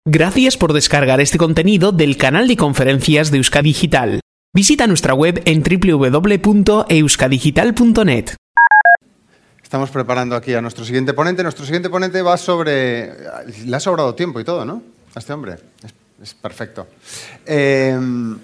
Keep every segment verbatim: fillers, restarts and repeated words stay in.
Gracias por descargar este contenido del canal de conferencias de Euskadi Digital. Visita nuestra web en doble u doble u doble u punto euskadigital punto net. Estamos preparando aquí a nuestro siguiente ponente. Nuestro siguiente ponente va sobre... Le ha sobrado tiempo y todo, ¿no? A este hombre. Es, es perfecto. Eh...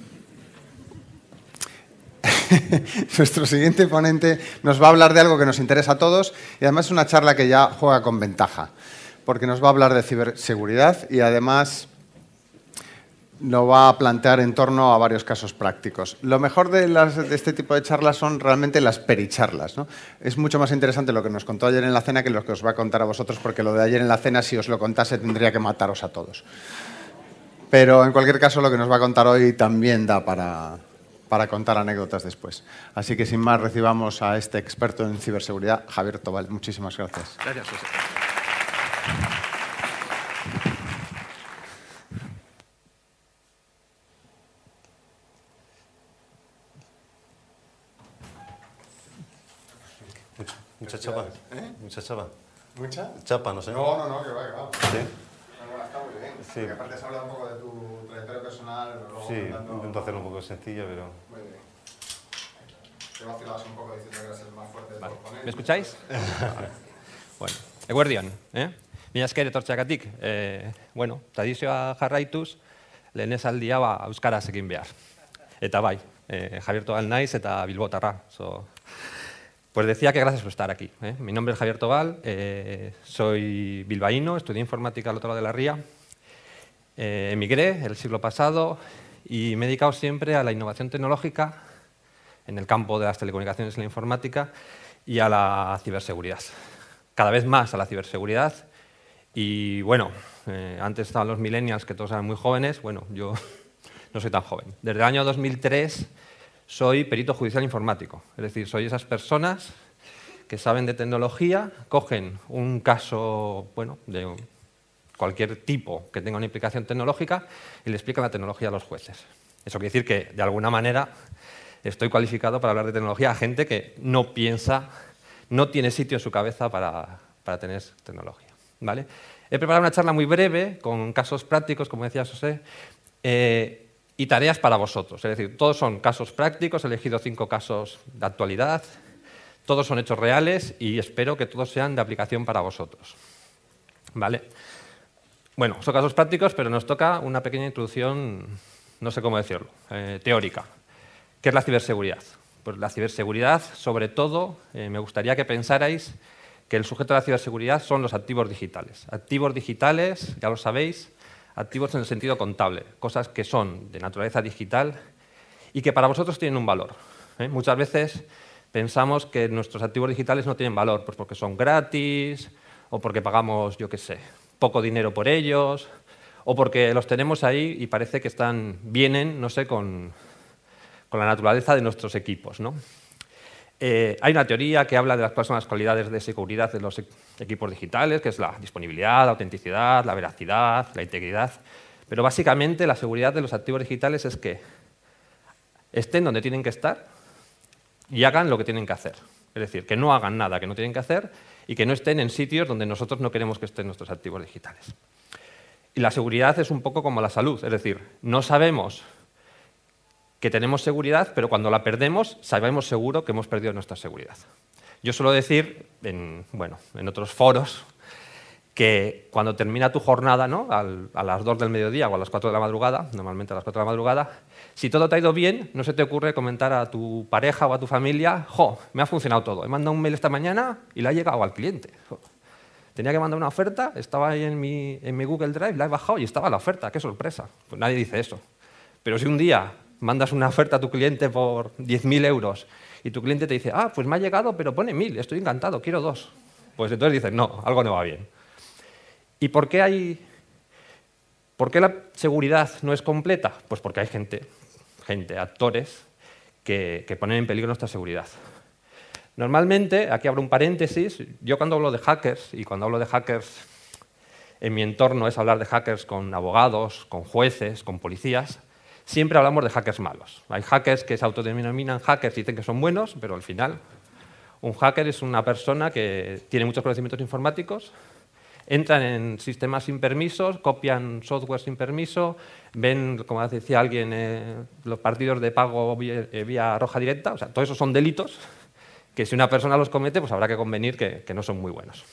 Nuestro siguiente ponente nos va a hablar de algo que nos interesa a todos y además es una charla que ya juega con ventaja, porque nos va a hablar de ciberseguridad y además lo va a plantear en torno a varios casos prácticos. Lo mejor de, las, de este tipo de charlas son realmente las pericharlas, ¿no? Es mucho más interesante lo que nos contó ayer en la cena que lo que os va a contar a vosotros, porque lo de ayer en la cena, si os lo contase, tendría que mataros a todos. Pero en cualquier caso, lo que nos va a contar hoy también da para, para contar anécdotas después. Así que sin más, recibamos a este experto en ciberseguridad, Javier Tobal. Muchísimas gracias. Gracias, José. Mucha chapa. ¿Eh? Mucha chapa. ¿Mucha? Chapa, no sé. No, no, no, que va, que va. ¿Sí? No, no, está muy bien. Sí. Porque aparte se habla un poco de tu trayectoria personal. Luego Sí, contando... intento hacerlo un poco sencillo, pero... Muy bien. Te vacilabas un poco diciendo que eras el más fuerte de Vale. todos los ponentes. ¿Me escucháis? Bueno, eguerdion, eh? Mila esker etortzeagatik. Eh, bueno, tradizioa jarraituz, lehen esaldia ba, euskaraz egin behar. Eta bai, eh, Javier Tobal naiz eta bilbotarra. So, pues decía que gracias por estar aquí. ¿eh? Mi nombre es Javier Tobal, eh, soy bilbaíno, estudié informática al otro lado de la ría, eh, emigré el siglo pasado y me he dedicado siempre a la innovación tecnológica en el campo de las telecomunicaciones y la informática y a la ciberseguridad. Cada vez más a la ciberseguridad y, bueno, eh, antes estaban los millennials, que todos eran muy jóvenes. Bueno, yo no soy tan joven. Desde el año dos mil tres soy perito judicial informático. Es decir, soy esas personas que saben de tecnología, cogen un caso, bueno, de cualquier tipo que tenga una implicación tecnológica y le explican la tecnología a los jueces. Eso quiere decir que, de alguna manera, estoy cualificado para hablar de tecnología a gente que no piensa, no tiene sitio en su cabeza para, para tener tecnología. ¿Vale? He preparado una charla muy breve, con casos prácticos, como decía José, eh, y tareas para vosotros. Es decir, todos son casos prácticos, he elegido cinco casos de actualidad, todos son hechos reales y espero que todos sean de aplicación para vosotros. ¿Vale? Bueno, son casos prácticos, pero nos toca una pequeña introducción, no sé cómo decirlo, eh, teórica. ¿Qué es la ciberseguridad? Pues la ciberseguridad, sobre todo, eh, me gustaría que pensarais que el sujeto de la ciberseguridad son los activos digitales. Activos digitales, ya lo sabéis, activos en el sentido contable, cosas que son de naturaleza digital y que para vosotros tienen un valor. ¿eh? Muchas veces pensamos que nuestros activos digitales no tienen valor, pues porque son gratis o porque pagamos, yo qué sé, poco dinero por ellos o porque los tenemos ahí y parece que están, vienen, no sé, con, con la naturaleza de nuestros equipos, ¿no? Eh, hay una teoría que habla de las, cuáles son las cualidades de seguridad de los equipos digitales, que es la disponibilidad, la autenticidad, la veracidad, la integridad. Pero básicamente la seguridad de los activos digitales es que estén donde tienen que estar y hagan lo que tienen que hacer. Es decir, que no hagan nada que no tienen que hacer y que no estén en sitios donde nosotros no queremos que estén nuestros activos digitales. Y la seguridad es un poco como la salud, es decir, no sabemos que tenemos seguridad, pero cuando la perdemos, sabemos seguro que hemos perdido nuestra seguridad. Yo suelo decir, en, bueno, en otros foros, que cuando termina tu jornada, ¿no? Al, a las dos del mediodía o a las cuatro de la madrugada, normalmente a las cuatro de la madrugada, si todo te ha ido bien, no se te ocurre comentar a tu pareja o a tu familia, jo, me ha funcionado todo, he mandado un mail esta mañana y le ha llegado al cliente. Jo. Tenía que mandar una oferta, estaba ahí en mi, en mi Google Drive, la he bajado y estaba la oferta, qué sorpresa. Pues nadie dice eso. Pero si un día mandas una oferta a tu cliente por diez mil euros y tu cliente te dice, ah, pues me ha llegado, pero pone mil, estoy encantado, quiero dos. Pues entonces dices, no, algo no va bien. ¿Y por qué hay, por qué la seguridad no es completa? Pues porque hay gente, gente actores, que, que ponen en peligro nuestra seguridad. Normalmente, aquí abro un paréntesis, yo cuando hablo de hackers, y cuando hablo de hackers en mi entorno es hablar de hackers con abogados, con jueces, con policías, siempre hablamos de hackers malos. Hay hackers que se autodenominan hackers y dicen que son buenos, pero al final un hacker es una persona que tiene muchos conocimientos informáticos, entran en sistemas sin permisos, copian software sin permiso, ven, como decía alguien, eh, los partidos de pago vía, eh, vía roja directa. O sea, todos esos son delitos que si una persona los comete, pues habrá que convenir que, que no son muy buenos.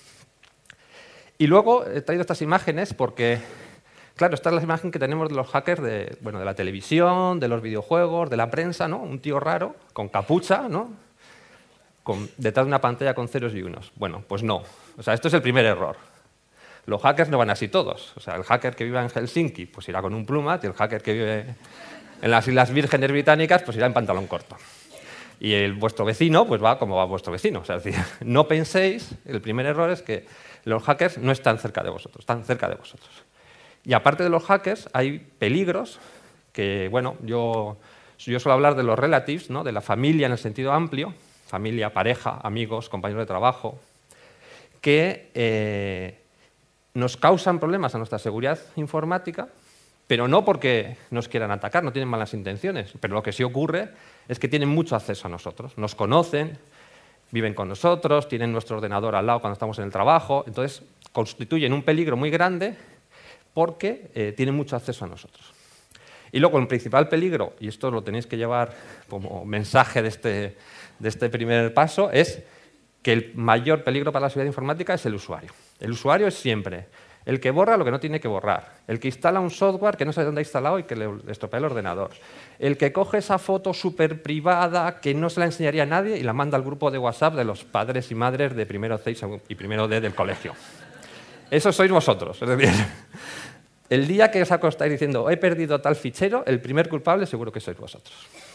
Y luego he traído estas imágenes porque, claro, esta es la imagen que tenemos de los hackers de, bueno, de la televisión, de los videojuegos, de la prensa, ¿no? Un tío raro, con capucha, ¿no? Con, detrás de una pantalla con ceros y unos. Bueno, pues no. O sea, esto es el primer error. Los hackers no van así todos. O sea, el hacker que vive en Helsinki, pues irá con un plumas, y el hacker que vive en las Islas Vírgenes Británicas, pues irá en pantalón corto. Y el, vuestro vecino, pues va como va vuestro vecino. O sea, es decir, no penséis, el primer error es que los hackers no están cerca de vosotros, están cerca de vosotros. Y aparte de los hackers, hay peligros que, bueno, yo, yo suelo hablar de los relatives, ¿no? De la familia en el sentido amplio, familia, pareja, amigos, compañeros de trabajo, que eh, nos causan problemas a nuestra seguridad informática, pero no porque nos quieran atacar, no tienen malas intenciones, pero lo que sí ocurre es que tienen mucho acceso a nosotros, nos conocen, viven con nosotros, tienen nuestro ordenador al lado cuando estamos en el trabajo, entonces constituyen un peligro muy grande porque eh, tienen mucho acceso a nosotros. Y luego el principal peligro, y esto lo tenéis que llevar como mensaje de este, de este primer paso, es que el mayor peligro para la seguridad informática es el usuario. El usuario es siempre el que borra lo que no tiene que borrar, el que instala un software que no sabe dónde ha instalado y que le estropea el ordenador, el que coge esa foto súper privada que no se la enseñaría a nadie y la manda al grupo de WhatsApp de los padres y madres de primero C y primero D del colegio. Eso sois vosotros. Es decir, el día que os acostáis diciendo he perdido tal fichero, el primer culpable seguro que sois vosotros.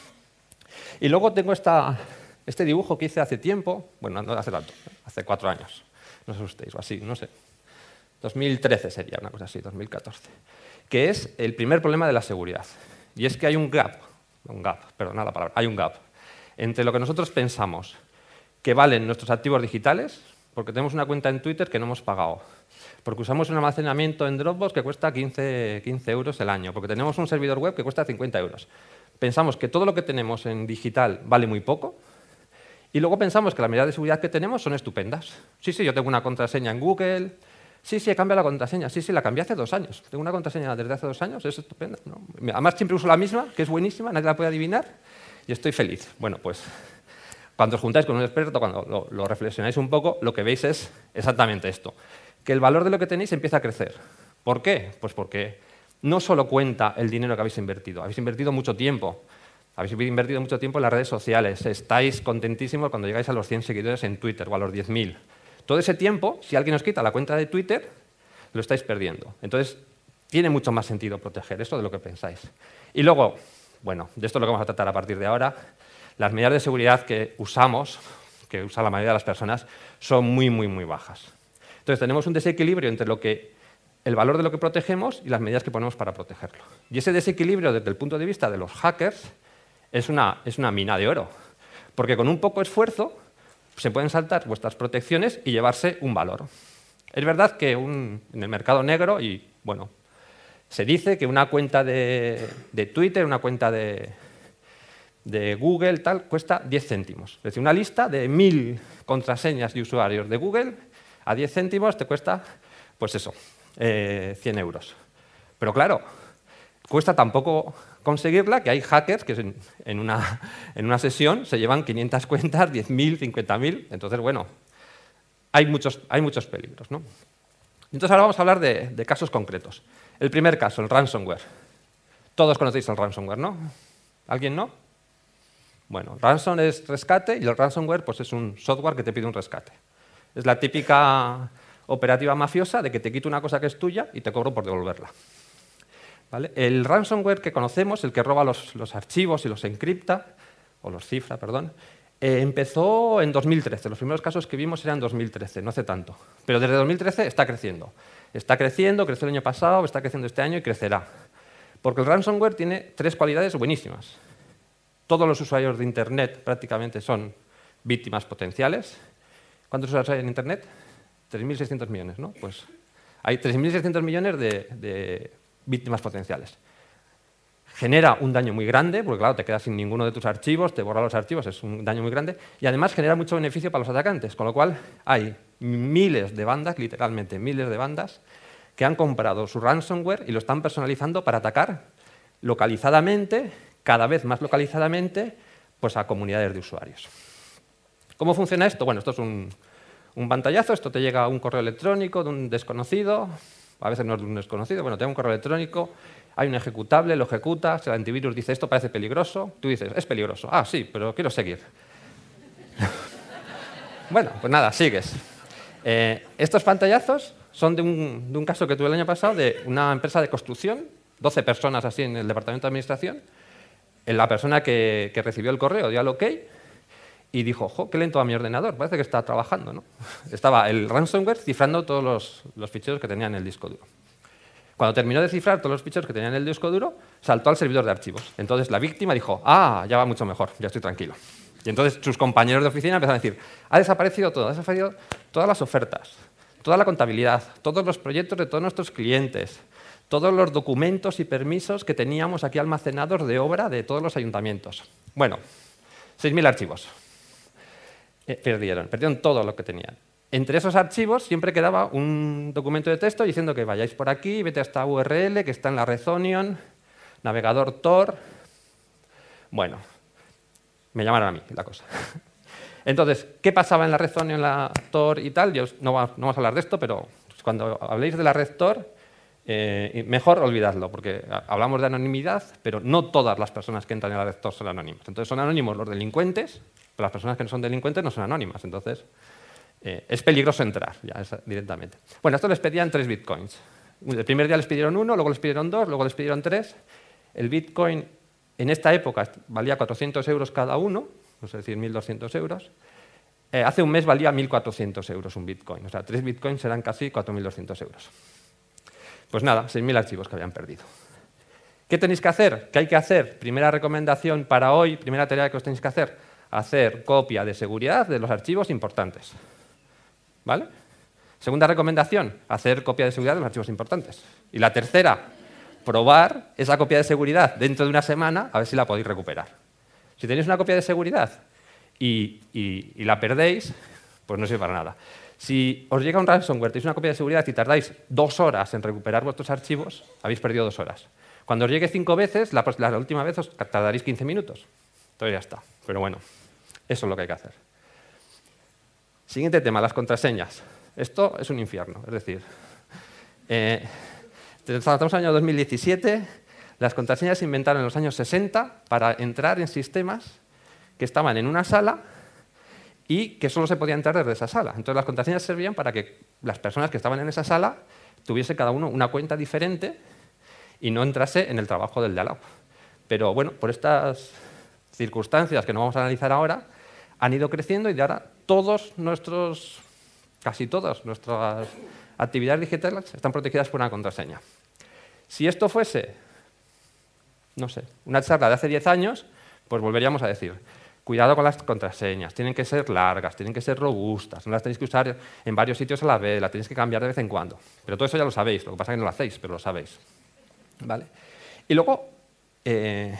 Y luego tengo esta, este dibujo que hice hace tiempo, bueno, no hace tanto, hace cuatro años, no os asustéis, o así, no sé. dos mil trece sería una cosa así, dos mil catorce, que es el primer problema de la seguridad. Y es que hay un gap, un gap, perdonad la palabra, hay un gap entre lo que nosotros pensamos que valen nuestros activos digitales, porque tenemos una cuenta en Twitter que no hemos pagado, porque usamos un almacenamiento en Dropbox que cuesta quince, quince euros el año, porque tenemos un servidor web que cuesta cincuenta euros. Pensamos que todo lo que tenemos en digital vale muy poco, y luego pensamos que las medidas de seguridad que tenemos son estupendas. Sí, sí, yo tengo una contraseña en Google. Sí, sí, he cambiado la contraseña. Sí, sí, la cambié hace dos años. Tengo una contraseña desde hace dos años, es estupenda, ¿no? Además, siempre uso la misma, que es buenísima, nadie la puede adivinar, y estoy feliz. Bueno, pues, cuando os juntáis con un experto, cuando lo, lo reflexionáis un poco, lo que veis es exactamente esto, que el valor de lo que tenéis empieza a crecer. ¿Por qué? Pues porque no solo cuenta el dinero que habéis invertido, habéis invertido mucho tiempo, habéis invertido mucho tiempo en las redes sociales, estáis contentísimos cuando llegáis a los cien seguidores en Twitter o a los diez mil. Todo ese tiempo, si alguien os quita la cuenta de Twitter, lo estáis perdiendo. Entonces, tiene mucho más sentido proteger eso de lo que pensáis. Y luego, bueno, de esto es lo que vamos a tratar a partir de ahora, las medidas de seguridad que usamos, que usa la mayoría de las personas, son muy, muy, muy bajas. Entonces, tenemos un desequilibrio entre lo que, el valor de lo que protegemos y las medidas que ponemos para protegerlo. Y ese desequilibrio, desde el punto de vista de los hackers, es una, es una mina de oro. Porque con un poco esfuerzo se pueden saltar vuestras protecciones y llevarse un valor. Es verdad que un, en el mercado negro, y bueno, se dice que una cuenta de, de Twitter, una cuenta de, de Google, tal, cuesta diez céntimos. Es decir, una lista de mil contraseñas de usuarios de Google a diez céntimos te cuesta, pues eso, eh, cien euros. Pero claro, cuesta tan poco conseguirla que hay hackers que en, en, una, en una sesión se llevan quinientas cuentas, diez mil, cincuenta mil. Entonces, bueno, hay muchos, hay muchos peligros, ¿no? Entonces ahora vamos a hablar de, de casos concretos. El primer caso, el ransomware. Todos conocéis el ransomware, ¿no? ¿Alguien no? Bueno, ransom es rescate y el ransomware pues, es un software que te pide un rescate. Es la típica operativa mafiosa de que te quito una cosa que es tuya y te cobro por devolverla. ¿Vale? El ransomware que conocemos, el que roba los, los archivos y los encripta, o los cifra, perdón, eh, empezó en dos mil trece. Los primeros casos que vimos eran en dos mil trece, no hace tanto. Pero desde dos mil trece está creciendo. Está creciendo, creció el año pasado, está creciendo este año y crecerá. Porque el ransomware tiene tres cualidades buenísimas. Todos los usuarios de Internet prácticamente son víctimas potenciales. ¿Cuántos usuarios hay en Internet? tres mil seiscientos millones, ¿no? Pues hay tres mil seiscientos millones de, de víctimas potenciales. Genera un daño muy grande, porque claro, te quedas sin ninguno de tus archivos, te borra los archivos, es un daño muy grande, y además genera mucho beneficio para los atacantes, con lo cual hay miles de bandas, literalmente miles de bandas, que han comprado su ransomware y lo están personalizando para atacar localizadamente, cada vez más localizadamente, pues a comunidades de usuarios. ¿Cómo funciona esto? Bueno, esto es un, un pantallazo, esto te llega a un correo electrónico de un desconocido, a veces no es de un desconocido, bueno, te llega un correo electrónico, hay un ejecutable, lo ejecutas, el antivirus dice esto parece peligroso, tú dices, es peligroso, ah, sí, pero quiero seguir. Bueno, pues nada, sigues. Eh, estos pantallazos son de un, de un caso que tuve el año pasado de una empresa de construcción, doce personas así en el departamento de administración. La persona que, que recibió el correo dio al OK y dijo, jo, qué lento va mi ordenador, parece que está trabajando, ¿no? Estaba el ransomware cifrando todos los, los ficheros que tenía en el disco duro. Cuando terminó de cifrar todos los ficheros que tenía en el disco duro, saltó al servidor de archivos. Entonces la víctima dijo, ah, ya va mucho mejor, ya estoy tranquilo. Y entonces sus compañeros de oficina empezaron a decir, ha desaparecido todo, ha desaparecido todas las ofertas, toda la contabilidad, todos los proyectos de todos nuestros clientes, todos los documentos y permisos que teníamos aquí almacenados de obra de todos los ayuntamientos. Bueno, seis mil archivos. Eh, perdieron, perdieron todo lo que tenían. Entre esos archivos siempre quedaba un documento de texto diciendo que vayáis por aquí, vete a esta U R L que está en la Red Onion, navegador Tor. Bueno, me llamaron a mí la cosa. Entonces, ¿qué pasaba en la Red Onion, la Tor y tal? Yo no, va, no vamos a hablar de esto, pero cuando habléis de la red Tor, eh, mejor olvidadlo, porque hablamos de anonimidad, pero no todas las personas que entran en la red Tor son anónimas. Entonces, son anónimos los delincuentes, pero las personas que no son delincuentes no son anónimas. Entonces, eh, es peligroso entrar ya es, directamente. Bueno, esto les pedían tres bitcoins. El primer día les pidieron uno, luego les pidieron dos, luego les pidieron tres. El bitcoin en esta época valía cuatrocientos euros cada uno, es decir, mil doscientos euros. Eh, hace un mes valía mil cuatrocientos euros un bitcoin. O sea, tres bitcoins serán casi cuatro mil doscientos euros. Pues nada, seis mil archivos que habían perdido. ¿Qué tenéis que hacer? ¿Qué hay que hacer? Primera recomendación para hoy, primera tarea que os tenéis que hacer, hacer copia de seguridad de los archivos importantes. ¿Vale? Segunda recomendación, hacer copia de seguridad de los archivos importantes. Y la tercera, probar esa copia de seguridad dentro de una semana a ver si la podéis recuperar. Si tenéis una copia de seguridad y, y, y la perdéis, pues no sirve para nada. Si os llega un ransomware, tenéis una copia de seguridad y tardáis dos horas en recuperar vuestros archivos, habéis perdido dos horas. Cuando os llegue cinco veces, la, la última vez os tardaréis quince minutos. Entonces ya está. Pero bueno, eso es lo que hay que hacer. Siguiente tema, las contraseñas. Esto es un infierno. Es decir, eh, estamos en el año dos mil diecisiete, las contraseñas se inventaron en los años sesenta para entrar en sistemas que estaban en una sala y que solo se podía entrar desde esa sala. Entonces las contraseñas servían para que las personas que estaban en esa sala tuviese cada uno una cuenta diferente y no entrase en el trabajo del de al lado. Pero bueno, por estas circunstancias que no vamos a analizar ahora, han ido creciendo y de ahora todos nuestros, casi todas nuestras actividades digitales están protegidas por una contraseña. Si esto fuese, no sé, una charla de hace diez años, pues volveríamos a decir, cuidado con las contraseñas, tienen que ser largas, tienen que ser robustas, no las tenéis que usar en varios sitios a la vez, las tenéis que cambiar de vez en cuando. Pero todo eso ya lo sabéis, lo que pasa es que no lo hacéis, pero lo sabéis. ¿Vale? Y luego, eh,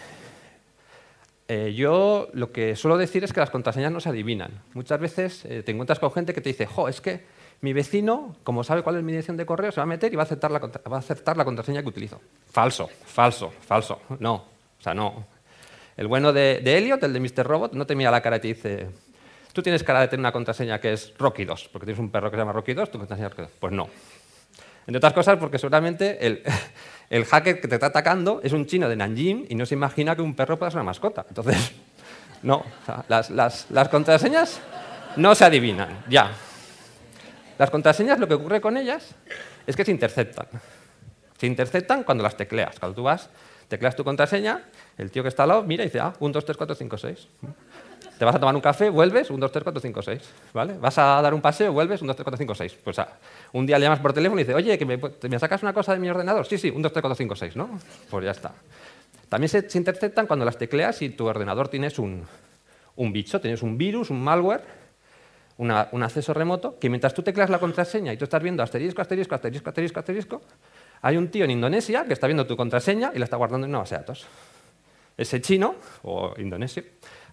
eh, yo lo que suelo decir es que las contraseñas no se adivinan. Muchas veces eh, te encuentras con gente que te dice, jo, es que mi vecino, como sabe cuál es mi dirección de correo, se va a meter y va a aceptar la, va a aceptar la contraseña que utilizo. Falso, falso, falso. No, o sea, no. El bueno de, de Elliot, el de mister Robot, no te mira la cara y te dice, tú tienes cara de tener una contraseña que es Rocky dos, porque tienes un perro que se llama Rocky dos, tu contraseña es Rocky dos. Pues no. Entre otras cosas, porque seguramente el, el hacker que te está atacando es un chino de Nanjing y no se imagina que un perro pueda ser una mascota. Entonces, no. O sea, las, las, las contraseñas no se adivinan, ya. Las contraseñas, lo que ocurre con ellas es que se interceptan. Se interceptan cuando las tecleas. Cuando tú vas, tecleas tu contraseña, el tío que está al lado mira y dice, ah, uno, dos, tres, cuatro, cinco, seis. Te vas a tomar un café, vuelves, uno, dos, tres, cuatro, cinco, seis. ¿Vale? Vas a dar un paseo, vuelves, uno, dos, tres, cuatro, cinco, seis. Pues ah, un día le llamas por teléfono y dices, oye, que me, ¿me sacas una cosa de mi ordenador? Sí, sí, uno, dos, tres, cuatro, cinco, seis, ¿no? Pues ya está. También se, se interceptan cuando las tecleas y tu ordenador tienes un, un bicho, tienes un virus, un malware, Una, un acceso remoto, que mientras tú tecleas la contraseña y tú estás viendo asterisco, asterisco, asterisco, asterisco, asterisco, hay un tío en Indonesia que está viendo tu contraseña y la está guardando en una base de datos. Ese chino, o indonesio,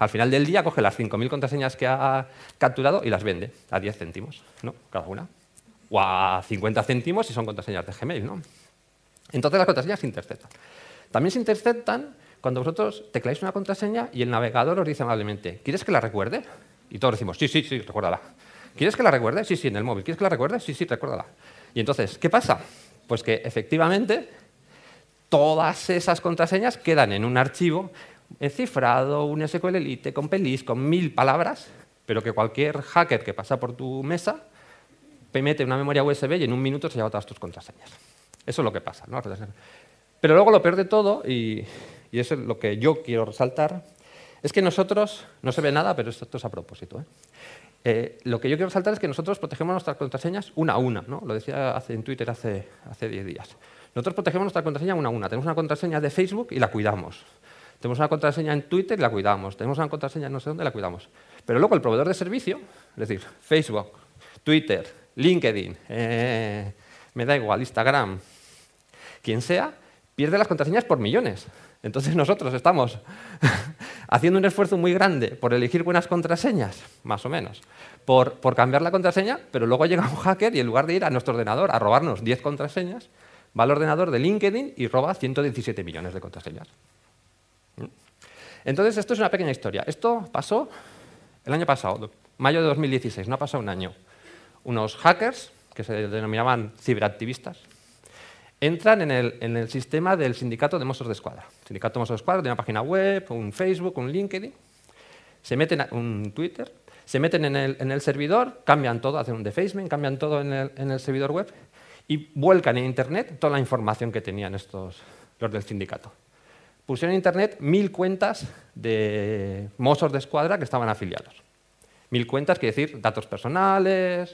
Al final del día coge las cinco mil contraseñas que ha capturado y las vende a diez céntimos, ¿no? Cada una. O a cincuenta céntimos si son contraseñas de Gmail, ¿no? Entonces las contraseñas se interceptan. También se interceptan cuando vosotros tecleáis una contraseña y el navegador os dice amablemente, ¿quieres que la recuerde? Y todos decimos, sí, sí, sí, recuérdala. ¿Quieres que la recuerde? Sí, sí, en el móvil. ¿Quieres que la recuerde? Sí, sí, recuérdala. Y entonces, ¿qué pasa? Pues que efectivamente todas esas contraseñas quedan en un archivo cifrado, un S Q L Elite, con pelis, con mil palabras, pero que cualquier hacker que pasa por tu mesa mete una memoria U S B y en un minuto se lleva todas tus contraseñas. Eso es lo que pasa, ¿no? Pero luego lo peor de todo, y, y eso es lo que yo quiero resaltar, es que nosotros, no se ve nada, pero esto, esto es a propósito, ¿eh? Eh, lo que yo quiero resaltar es que nosotros protegemos nuestras contraseñas una a una, ¿no? Lo decía hace, en Twitter hace hace diez días. Nosotros protegemos nuestra contraseña una a una. Tenemos una contraseña de Facebook y la cuidamos. Tenemos una contraseña en Twitter y la cuidamos. Tenemos una contraseña en no sé dónde y la cuidamos. Pero luego el proveedor de servicio, es decir, Facebook, Twitter, LinkedIn, eh, me da igual, Instagram, quien sea, pierde las contraseñas por millones. Entonces nosotros estamos haciendo un esfuerzo muy grande por elegir buenas contraseñas, más o menos, por, por cambiar la contraseña, pero luego llega un hacker y en lugar de ir a nuestro ordenador a robarnos diez contraseñas, va al ordenador de LinkedIn y roba ciento diecisiete millones de contraseñas. Entonces, esto es una pequeña historia. Esto pasó el año pasado, mayo de dos mil dieciséis, no ha pasado un año. Unos hackers, que se denominaban ciberactivistas, entran en el, en el sistema del sindicato de Mossos d'Esquadra. El sindicato de Mossos d'Esquadra tiene una página web, un Facebook, un LinkedIn, se meten a un Twitter, se meten en el, en el servidor, cambian todo, hacen un defacement, cambian todo en el, en el servidor web y vuelcan en Internet toda la información que tenían estos, los del sindicato. Pusieron en Internet mil cuentas de Mossos d'Esquadra que estaban afiliados. Mil cuentas, quiere decir datos personales,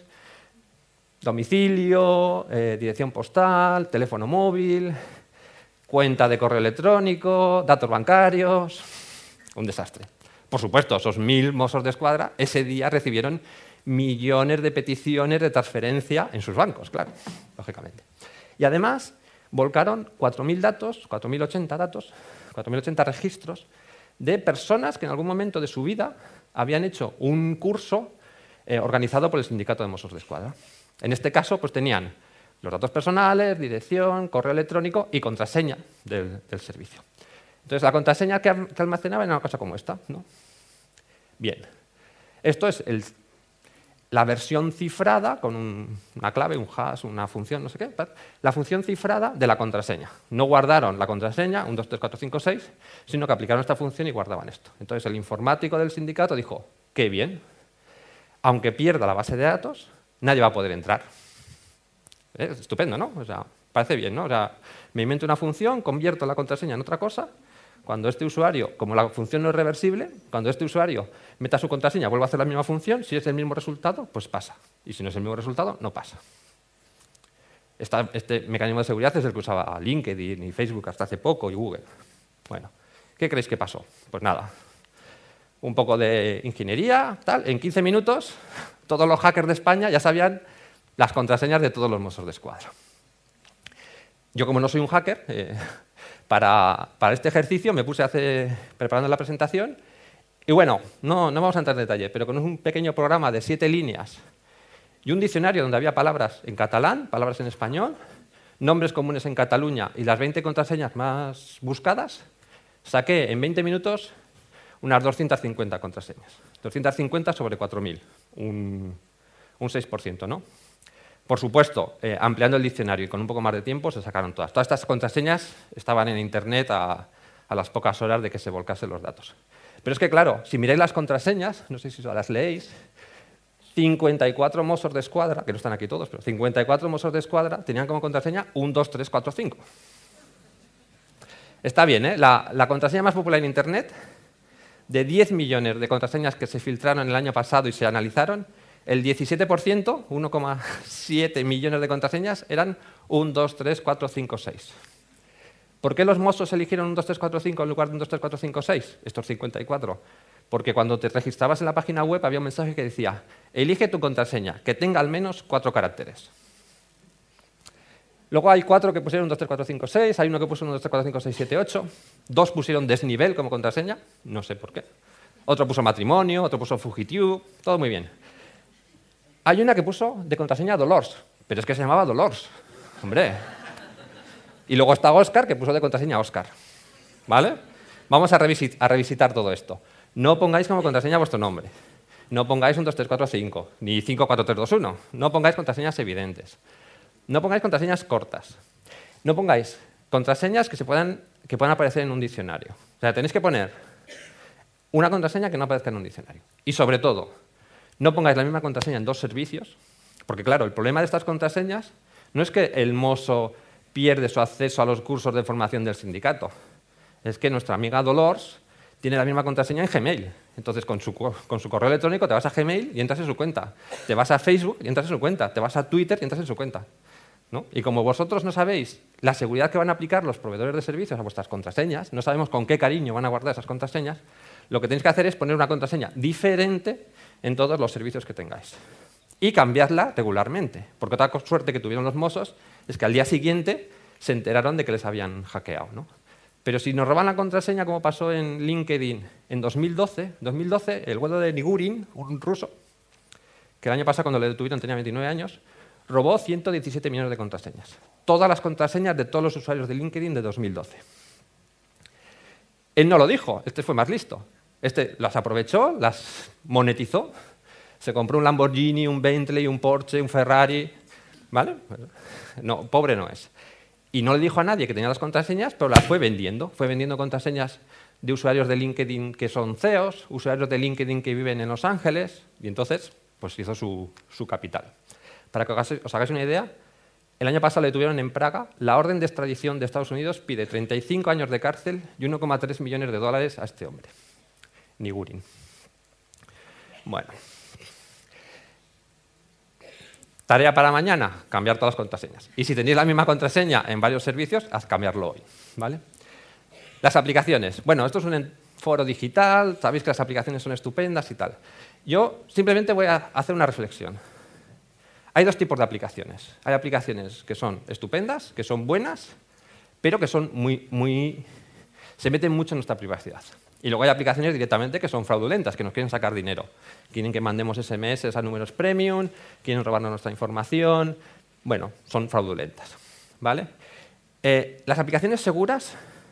domicilio, eh, dirección postal, teléfono móvil, cuenta de correo electrónico, datos bancarios. Un desastre. Por supuesto, esos mil Mossos d'Esquadra ese día recibieron millones de peticiones de transferencia en sus bancos, claro, lógicamente. Y además volcaron cuatro mil datos, cuatro mil ochenta datos, cuatro mil ochenta registros de personas que en algún momento de su vida habían hecho un curso eh, organizado por el sindicato de Mossos d'Esquadra. En este caso, pues tenían los datos personales, dirección, correo electrónico y contraseña del, del servicio. Entonces, la contraseña que, que almacenaba era una cosa como esta, ¿no? Bien, esto es el, la versión cifrada con un, una clave, un hash, una función, no sé qué, la función cifrada de la contraseña. No guardaron la contraseña, un dos tres cuatro cinco seis, sino que aplicaron esta función y guardaban esto. Entonces, el informático del sindicato dijo, qué bien, aunque pierda la base de datos, nadie va a poder entrar. ¿Eh? Es estupendo, ¿no? O sea, parece bien, ¿no? O sea, me invento una función, convierto la contraseña en otra cosa. Cuando este usuario, como la función no es reversible, cuando este usuario meta su contraseña, vuelve a hacer la misma función, si es el mismo resultado, pues pasa. Y si no es el mismo resultado, no pasa. Esta, este mecanismo de seguridad es el que usaba LinkedIn y Facebook hasta hace poco y Google. Bueno, ¿qué creéis que pasó? Pues nada, un poco de ingeniería, tal. En quince minutos, todos los hackers de España ya sabían las contraseñas de todos los Mossos d'Esquadra. Yo, como no soy un hacker, eh, para, para este ejercicio me puse a hacer, preparando la presentación y bueno, no, no vamos a entrar en detalle, pero con un pequeño programa de siete líneas y un diccionario donde había palabras en catalán, palabras en español, nombres comunes en Cataluña y las veinte contraseñas más buscadas, saqué en veinte minutos unas doscientas cincuenta contraseñas. doscientas cincuenta sobre cuatro mil, un, un seis por ciento, ¿no? Por supuesto, eh, ampliando el diccionario y con un poco más de tiempo se sacaron todas. Todas estas contraseñas estaban en Internet a, a las pocas horas de que se volcasen los datos. Pero es que, claro, si miráis las contraseñas, no sé si las leéis, cincuenta y cuatro Mossos d'Esquadra, que no están aquí todos, pero cincuenta y cuatro Mossos d'Esquadra tenían como contraseña uno, dos, tres, cuatro, cinco. Está bien, ¿eh? La, la contraseña más popular en Internet, de diez millones de contraseñas que se filtraron el año pasado y se analizaron, el diecisiete por ciento, uno coma siete millones de contraseñas, eran uno, dos, tres, cuatro, cinco, seis. ¿Por qué los Mossos eligieron un dos, tres, cuatro, cinco en lugar de un dos, tres, cuatro, cinco, seis? Estos cincuenta y cuatro. Porque cuando te registrabas en la página web había un mensaje que decía elige tu contraseña, que tenga al menos cuatro caracteres. Luego hay cuatro que pusieron un dos, tres, cuatro, cinco, seis, hay uno que puso un dos, tres, cuatro, cinco, seis, siete, ocho, dos pusieron desnivel como contraseña, no sé por qué. otro puso matrimonio, otro puso Fujitube, todo muy bien. Hay una que puso de contraseña Dolors, pero es que se llamaba Dolors, hombre. Y luego está Oscar, que puso de contraseña Oscar, ¿vale? Vamos a, revisit a revisitar todo esto. No pongáis como contraseña vuestro nombre. No pongáis un dos tres cuatro cinco, ni cinco cuatro tres dos uno. No pongáis contraseñas evidentes. No pongáis contraseñas cortas. No pongáis contraseñas que, se puedan, que puedan aparecer en un diccionario. O sea, tenéis que poner una contraseña que no aparezca en un diccionario. Y sobre todo, no pongáis la misma contraseña en dos servicios, porque claro, el problema de estas contraseñas no es que el mozo pierde su acceso a los cursos de formación del sindicato. Es que nuestra amiga Dolors tiene la misma contraseña en Gmail. Entonces, con su, con su correo electrónico te vas a Gmail y entras en su cuenta. Te vas a Facebook y entras en su cuenta. Te vas a Twitter y entras en su cuenta, ¿no? Y como vosotros no sabéis la seguridad que van a aplicar los proveedores de servicios a vuestras contraseñas, no sabemos con qué cariño van a guardar esas contraseñas, lo que tenéis que hacer es poner una contraseña diferente en todos los servicios que tengáis. Y cambiarla regularmente. Porque otra suerte que tuvieron los mozos es que al día siguiente se enteraron de que les habían hackeado, ¿no? Pero si nos roban la contraseña, como pasó en LinkedIn en dos mil doce, dos mil doce el vuelo de Nigurin, un ruso, que el año pasado cuando le detuvieron tenía veintinueve años, robó ciento diecisiete millones de contraseñas. Todas las contraseñas de todos los usuarios de LinkedIn de dos mil doce. Él no lo dijo, este fue más listo. Este las aprovechó, las monetizó, se compró un Lamborghini, un Bentley, un Porsche, un Ferrari, ¿vale? No, pobre no es. Y no le dijo a nadie que tenía las contraseñas, pero las fue vendiendo. Fue vendiendo contraseñas de usuarios de LinkedIn que son C E Os, usuarios de LinkedIn que viven en Los Ángeles, y entonces pues hizo su, su capital. Para que os hagáis una idea, el año pasado le detuvieron en Praga. La orden de extradición de Estados Unidos pide treinta y cinco años de cárcel y uno coma tres millones de dólares a este hombre, Nigurin. Bueno. Tarea para mañana, cambiar todas las contraseñas. Y si tenéis la misma contraseña en varios servicios, haz cambiarlo hoy, ¿vale? Las aplicaciones. Bueno, esto es un foro digital, sabéis que las aplicaciones son estupendas y tal. Yo simplemente voy a hacer una reflexión. Hay dos tipos de aplicaciones. Hay aplicaciones que son estupendas, que son buenas, pero que son muy, muy... se meten mucho en nuestra privacidad. Y luego hay aplicaciones directamente que son fraudulentas, que nos quieren sacar dinero. Quieren que mandemos ese eme ese a números premium, quieren robarnos nuestra información. Bueno, son fraudulentas, ¿vale? Eh, las aplicaciones seguras,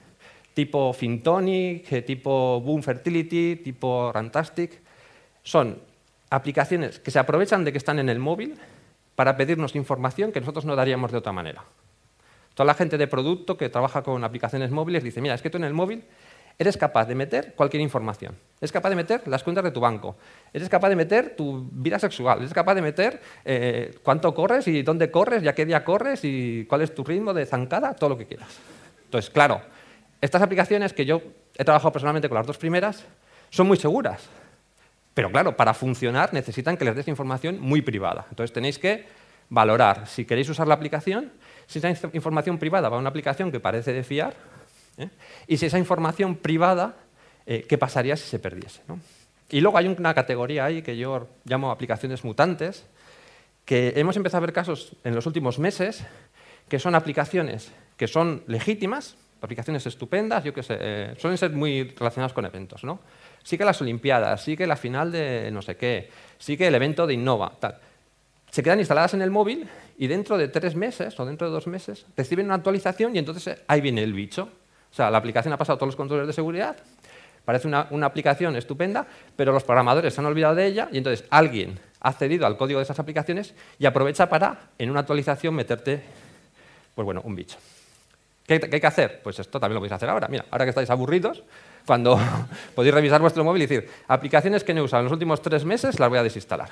tipo Fintonic, tipo Boom Fertility, tipo Rantastic, son aplicaciones que se aprovechan de que están en el móvil para pedirnos información que nosotros no daríamos de otra manera. Toda la gente de producto que trabaja con aplicaciones móviles dice, mira, es que tú en el móvil eres capaz de meter cualquier información. Eres capaz de meter las cuentas de tu banco. Eres capaz de meter tu vida sexual. Eres capaz de meter eh, cuánto corres y dónde corres y a qué día corres y cuál es tu ritmo de zancada, todo lo que quieras. Entonces, claro, estas aplicaciones que yo he trabajado personalmente con las dos primeras son muy seguras. Pero claro, para funcionar necesitan que les des información muy privada. Entonces tenéis que valorar si queréis usar la aplicación, si esa información privada va a una aplicación que parece de fiar, ¿eh? Y si esa información privada, eh, ¿qué pasaría si se perdiese, ¿no? Y luego hay una categoría ahí que yo llamo aplicaciones mutantes, que hemos empezado a ver casos en los últimos meses, que son aplicaciones que son legítimas, aplicaciones estupendas, yo qué sé, eh, suelen ser muy relacionadas con eventos, ¿no? Sí que las Olimpiadas, sí que la final de no sé qué, sí que el evento de Innova, tal. Se quedan instaladas en el móvil y dentro de tres meses o dentro de dos meses reciben una actualización y entonces ahí viene el bicho. O sea, la aplicación ha pasado todos los controles de seguridad, parece una, una aplicación estupenda, pero los programadores se han olvidado de ella y entonces alguien ha accedido al código de esas aplicaciones y aprovecha para, en una actualización, meterte, pues bueno, un bicho. ¿Qué, qué hay que hacer? Pues esto también lo podéis hacer ahora. Mira, ahora que estáis aburridos, cuando podéis revisar vuestro móvil y decir, aplicaciones que no he usado en los últimos tres meses las voy a desinstalar,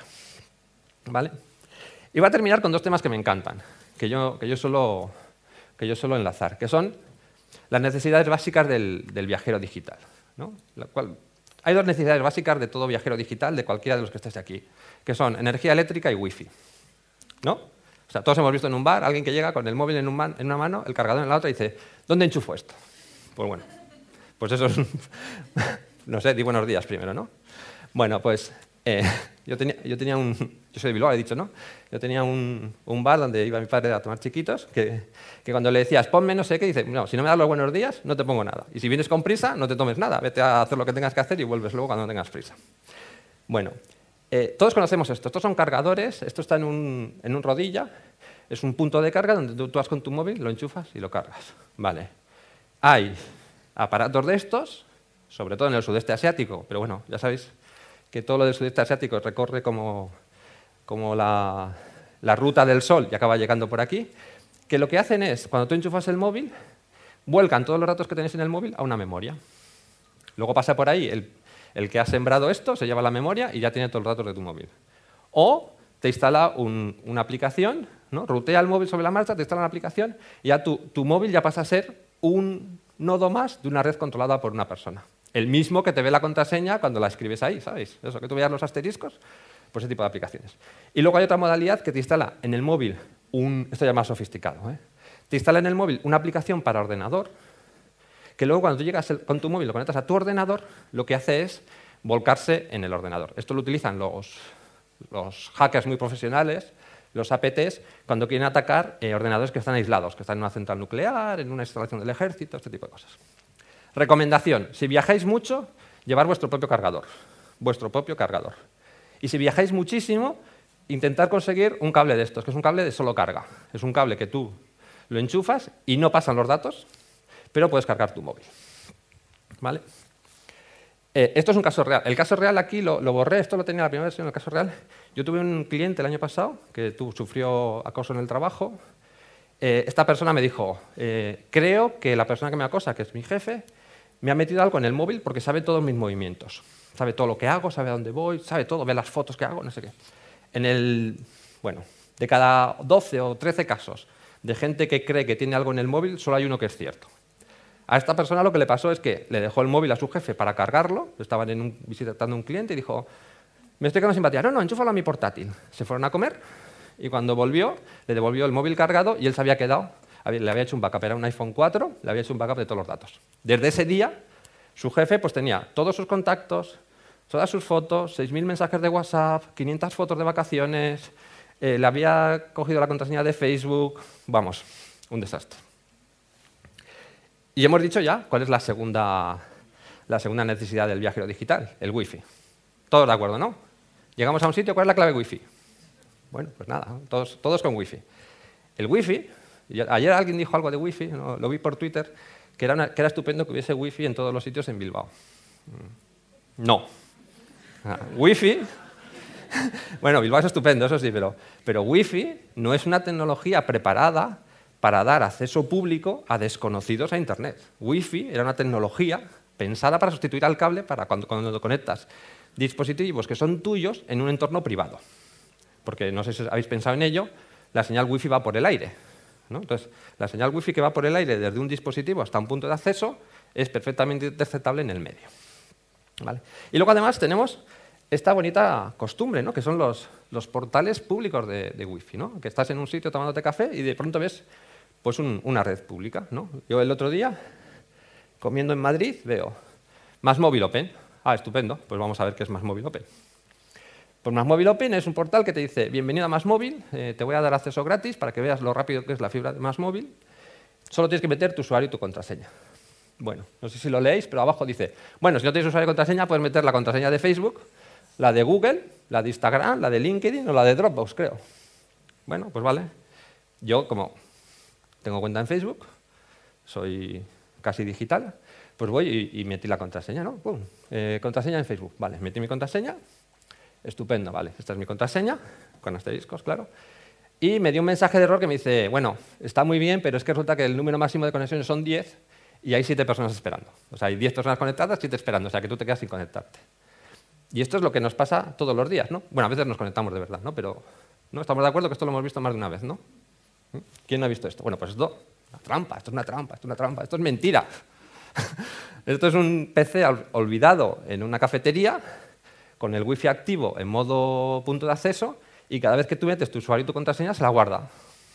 ¿vale? Y voy a terminar con dos temas que me encantan, que yo, que yo, suelo, que yo suelo enlazar, que son las necesidades básicas del, del viajero digital, ¿no? La cual, hay dos necesidades básicas de todo viajero digital, de cualquiera de los que estéis aquí, que son energía eléctrica y wifi, ¿no? O sea, todos hemos visto en un bar alguien que llega con el móvil en, un man, en una mano, el cargador en la otra y dice, ¿dónde enchufo esto? Pues bueno, pues eso es, no sé, di buenos días primero, ¿no? Bueno, pues eh, Yo tenía, yo tenía un... Yo soy de Bilbao, he dicho, ¿no? Yo tenía un, un bar donde iba mi padre a tomar chiquitos, que, que cuando le decías, ponme no sé qué, dice, no, si no me das los buenos días, no te pongo nada. Y si vienes con prisa, no te tomes nada. Vete a hacer lo que tengas que hacer y vuelves luego cuando no tengas prisa. Bueno, eh, todos conocemos esto. Estos son cargadores. Esto está en un, en un rodilla. Es un punto de carga donde tú, tú vas con tu móvil, lo enchufas y lo cargas. Vale. Hay aparatos de estos, sobre todo en el sudeste asiático, pero bueno, ya sabéis que todo lo del sudeste asiático recorre como, como la, la ruta del sol y acaba llegando por aquí, que lo que hacen es, cuando tú enchufas el móvil, vuelcan todos los datos que tenéis en el móvil a una memoria. Luego pasa por ahí el, el que ha sembrado esto, se lleva la memoria y ya tiene todos los datos de tu móvil. O te instala un, una aplicación, ¿no? Rutea el móvil sobre la marcha, te instala una aplicación y ya tu, tu móvil ya pasa a ser un nodo más de una red controlada por una persona. El mismo que te ve la contraseña cuando la escribes ahí, ¿sabéis? Eso, que tú veas los asteriscos, pues ese tipo de aplicaciones. Y luego hay otra modalidad que te instala en el móvil, un, esto ya más sofisticado, ¿eh? Te instala en el móvil una aplicación para ordenador, que luego cuando tú llegas con tu móvil, lo conectas a tu ordenador, lo que hace es volcarse en el ordenador. Esto lo utilizan los, los hackers muy profesionales, los A P Ts, cuando quieren atacar eh, ordenadores que están aislados, que están en una central nuclear, en una instalación del ejército, este tipo de cosas. Recomendación, si viajáis mucho, llevar vuestro propio cargador, vuestro propio cargador. Y si viajáis muchísimo, intentar conseguir un cable de estos, que es un cable de solo carga. Es un cable que tú lo enchufas y no pasan los datos, pero puedes cargar tu móvil. ¿Vale? Eh, esto es un caso real. El caso real aquí lo, lo borré, esto lo tenía en la primera versión, el caso real. Yo tuve un cliente el año pasado que tu, sufrió acoso en el trabajo. Eh, esta persona me dijo, eh, creo que la persona que me acosa, que es mi jefe, me ha metido algo en el móvil porque sabe todos mis movimientos. Sabe todo lo que hago, sabe a dónde voy, sabe todo, ve las fotos que hago, no sé qué. En el, bueno, de cada doce o trece casos de gente que cree que tiene algo en el móvil, solo hay uno que es cierto. A esta persona lo que le pasó es que le dejó el móvil a su jefe para cargarlo, estaban en un, visitando a un cliente y dijo, me estoy quedando sin batería, no, no, enchúfalo a mi portátil. Se fueron a comer y cuando volvió, le devolvió el móvil cargado y él se había quedado, le había hecho un backup, era un iPhone cuatro, le había hecho un backup de todos los datos. Desde ese día, su jefe pues, tenía todos sus contactos, todas sus fotos, seis mil mensajes de WhatsApp, quinientas fotos de vacaciones, eh, le había cogido la contraseña de Facebook, vamos, un desastre. Y hemos dicho ya cuál es la segunda, la segunda necesidad del viajero digital, el wifi. Todos de acuerdo, ¿no? Llegamos a un sitio, ¿cuál es la clave wifi? Bueno, pues nada, todos, todos con wifi. El wifi, ayer alguien dijo algo de wifi, ¿no? Lo vi por Twitter, que era, una, que era estupendo que hubiese wifi en todos los sitios en Bilbao. No. Ah, wifi, bueno, Bilbao es estupendo, eso sí, pero, pero wifi no es una tecnología preparada para dar acceso público a desconocidos a Internet. Wi-Fi era una tecnología pensada para sustituir al cable para cuando, cuando conectas dispositivos que son tuyos en un entorno privado. Porque no sé si habéis pensado en ello, la señal Wi-Fi va por el aire, ¿no? Entonces, la señal Wi-Fi que va por el aire desde un dispositivo hasta un punto de acceso es perfectamente interceptable en el medio. ¿Vale? Y luego además tenemos esta bonita costumbre, ¿no? Que son los, los portales públicos de, de Wi-Fi, ¿no? Que estás en un sitio tomándote café y de pronto ves pues un, una red pública, ¿no? Yo el otro día, comiendo en Madrid, veo Más Móvil Open. Ah, estupendo, pues vamos a ver qué es Más Móvil Open. Pues Más Móvil Open es un portal que te dice, bienvenido a Más Móvil, eh, te voy a dar acceso gratis para que veas lo rápido que es la fibra de Más Móvil. Solo tienes que meter tu usuario y tu contraseña. Bueno, no sé si lo leéis, pero abajo dice, bueno, si no tienes usuario y contraseña, puedes meter la contraseña de Facebook, la de Google, la de Instagram, la de LinkedIn o la de Dropbox, creo. Bueno, pues vale. Yo, como tengo cuenta en Facebook, soy casi digital, pues voy y, y metí la contraseña, ¿no? Pum, eh, contraseña en Facebook. Vale, metí mi contraseña, estupendo, vale, esta es mi contraseña, con asteriscos, claro. Y me dio un mensaje de error que me dice, bueno, está muy bien, pero es que resulta que el número máximo de conexiones son diez y hay siete personas esperando. O sea, hay diez personas conectadas, siete esperando, o sea, que tú te quedas sin conectarte. Y esto es lo que nos pasa todos los días, ¿no? Bueno, a veces nos conectamos de verdad, ¿no? Pero ¿no? Estamos de acuerdo que esto lo hemos visto más de una vez, ¿no? ¿Quién no ha visto esto? Bueno, pues esto es una trampa, esto es una trampa, esto es una trampa, esto es mentira. Esto es un P C olvidado en una cafetería con el wifi activo en modo punto de acceso y cada vez que tú metes tu usuario y tu contraseña se la guarda.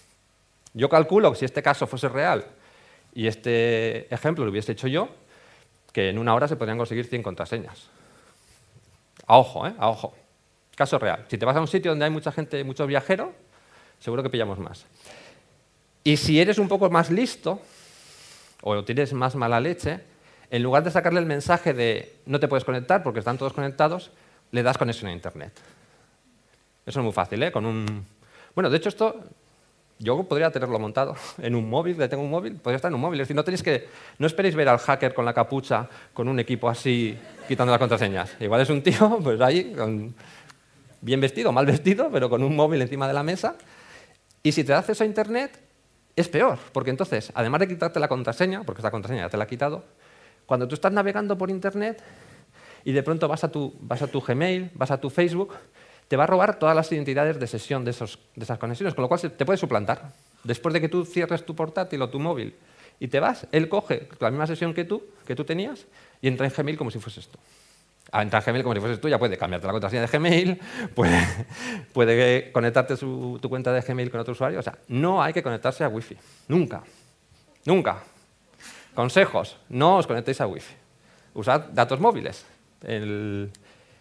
Yo calculo que si este caso fuese real y este ejemplo lo hubiese hecho yo, que en una hora se podrían conseguir cien contraseñas. A ojo, ¿eh? A ojo. Caso real. Si te vas a un sitio donde hay mucha gente, muchos viajeros, seguro que pillamos más. Y si eres un poco más listo, o tienes más mala leche, en lugar de sacarle el mensaje de no te puedes conectar porque están todos conectados, le das conexión a Internet. Eso es muy fácil, ¿eh? Con un... Bueno, de hecho esto yo podría tenerlo montado en un móvil, que tengo un móvil, podría estar en un móvil. Es decir, no tenéis que, no esperéis ver al hacker con la capucha, con un equipo así, quitando las contraseñas. Igual es un tío, pues ahí, con... bien vestido, mal vestido, pero con un móvil encima de la mesa. Y si te da acceso a Internet, es peor, porque entonces, además de quitarte la contraseña, porque esta contraseña ya te la ha quitado, cuando tú estás navegando por Internet y de pronto vas a tu, vas a tu Gmail, vas a tu Facebook, te va a robar todas las identidades de sesión de, esos, de esas conexiones, con lo cual te puede suplantar. Después de que tú cierres tu portátil o tu móvil y te vas, él coge la misma sesión que tú, que tú tenías y entra en Gmail como si fueses tú. A entrar en Gmail como si fueses tú, ya puede cambiarte la contraseña de Gmail, puede, puede conectarte su, tu cuenta de Gmail con otro usuario. O sea, no hay que conectarse a Wi-Fi. Nunca. Nunca. Consejos, no os conectéis a Wi-Fi. Usad datos móviles. El,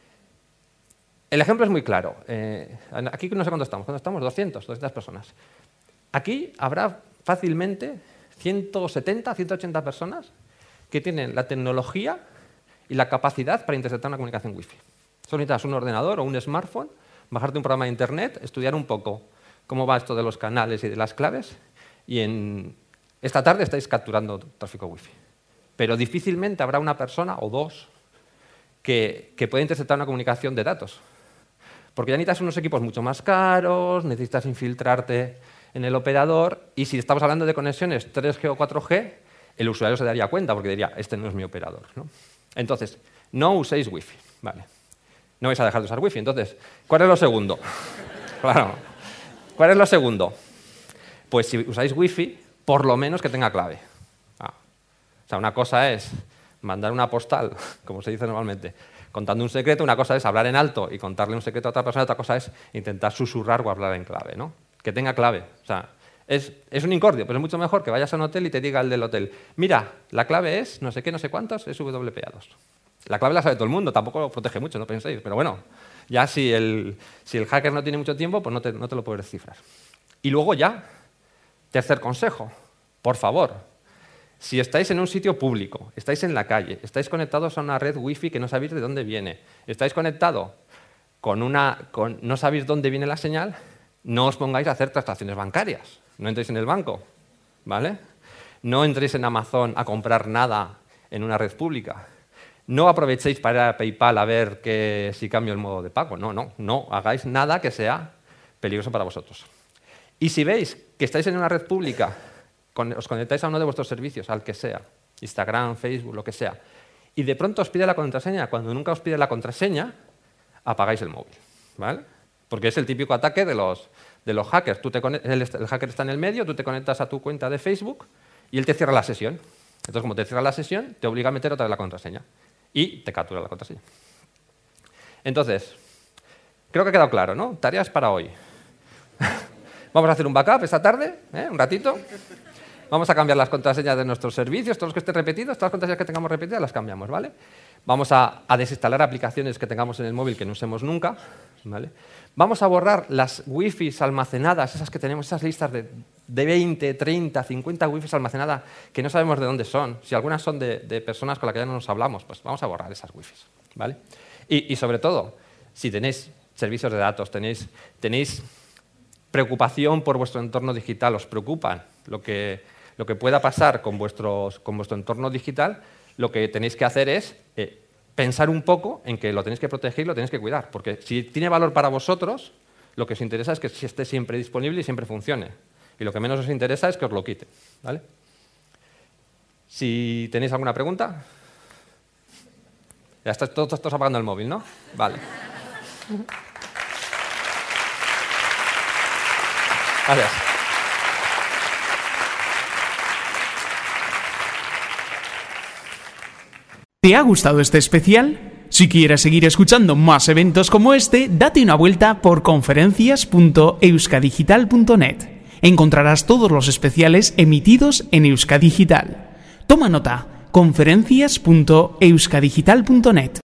el ejemplo es muy claro. Eh, aquí no sé cuándo estamos. ¿Cuándo estamos? doscientas, doscientas personas. Aquí habrá fácilmente ciento setenta, ciento ochenta personas que tienen la tecnología y la capacidad para interceptar una comunicación Wi-Fi. Solo necesitas un ordenador o un smartphone, bajarte un programa de Internet, estudiar un poco cómo va esto de los canales y de las claves, y en esta tarde estáis capturando tráfico Wi-Fi. Pero difícilmente habrá una persona o dos que, que pueda interceptar una comunicación de datos. Porque ya necesitas unos equipos mucho más caros, necesitas infiltrarte en el operador, y si estamos hablando de conexiones tres G o cuatro G, el usuario se daría cuenta porque diría, este no es mi operador, ¿no? Entonces, no uséis Wi-Fi, ¿vale? No vais a dejar de usar Wi-Fi. Entonces, ¿cuál es lo segundo? Claro. ¿Cuál es lo segundo? Pues si usáis Wi-Fi, por lo menos que tenga clave. Ah. O sea, una cosa es mandar una postal, como se dice normalmente, contando un secreto. Una cosa es hablar en alto y contarle un secreto a otra persona. Otra cosa es intentar susurrar o hablar en clave, ¿no? Que tenga clave. O sea, es, es un incordio, pero es mucho mejor que vayas a un hotel y te diga el del hotel, mira, la clave es no sé qué, no sé cuántos, es W P A dos. La clave la sabe todo el mundo, tampoco lo protege mucho, no penséis, pero bueno, ya si el, si el hacker no tiene mucho tiempo, pues no te, no te lo puedes descifrar. Y luego ya, tercer consejo, por favor, si estáis en un sitio público, estáis en la calle, estáis conectados a una red Wi-Fi que no sabéis de dónde viene, estáis conectados con una, con, no sabéis dónde viene la señal, no os pongáis a hacer transacciones bancarias. No entréis en el banco, ¿vale? No entréis en Amazon a comprar nada en una red pública. No aprovechéis para ir a PayPal a ver que si cambio el modo de pago. No, no, no hagáis nada que sea peligroso para vosotros. Y si veis que estáis en una red pública, os conectáis a uno de vuestros servicios, al que sea, Instagram, Facebook, lo que sea, y de pronto os pide la contraseña, cuando nunca os pide la contraseña, apagáis el móvil, ¿vale? Porque es el típico ataque de los, de los hackers. Tú te el, el hacker está en el medio, tú te conectas a tu cuenta de Facebook y él te cierra la sesión. Entonces, como te cierra la sesión, te obliga a meter otra vez la contraseña y te captura la contraseña. Entonces, creo que ha quedado claro, ¿no? Tareas para hoy. Vamos a hacer un backup esta tarde, ¿eh? Un ratito. Vamos a cambiar las contraseñas de nuestros servicios, todos los que estén repetidos, todas las contraseñas que tengamos repetidas las cambiamos, ¿vale? Vamos a, a desinstalar aplicaciones que tengamos en el móvil que no usemos nunca, ¿vale? Vamos a borrar las Wi-Fi almacenadas, esas que tenemos, esas listas de, de veinte, treinta, cincuenta Wi-Fi almacenadas que no sabemos de dónde son. Si algunas son de, de personas con las que ya no nos hablamos, pues vamos a borrar esas Wi-Fi, ¿vale? Y, y sobre todo, si tenéis servicios de datos, tenéis, tenéis preocupación por vuestro entorno digital, os preocupan lo que, lo que pueda pasar con, vuestros, con vuestro entorno digital, lo que tenéis que hacer es eh, pensar un poco en que lo tenéis que proteger y lo tenéis que cuidar. Porque si tiene valor para vosotros, lo que os interesa es que esté siempre disponible y siempre funcione. Y lo que menos os interesa es que os lo quite, ¿vale? Si tenéis alguna pregunta... Ya estáis todos, todos apagando el móvil, ¿no? Vale. Gracias. ¿Te ha gustado este especial? Si quieres seguir escuchando más eventos como este, date una vuelta por conferencias punto euskadigital punto net. Encontrarás todos los especiales emitidos en Euskadigital. Toma nota, conferencias punto euskadigital punto net.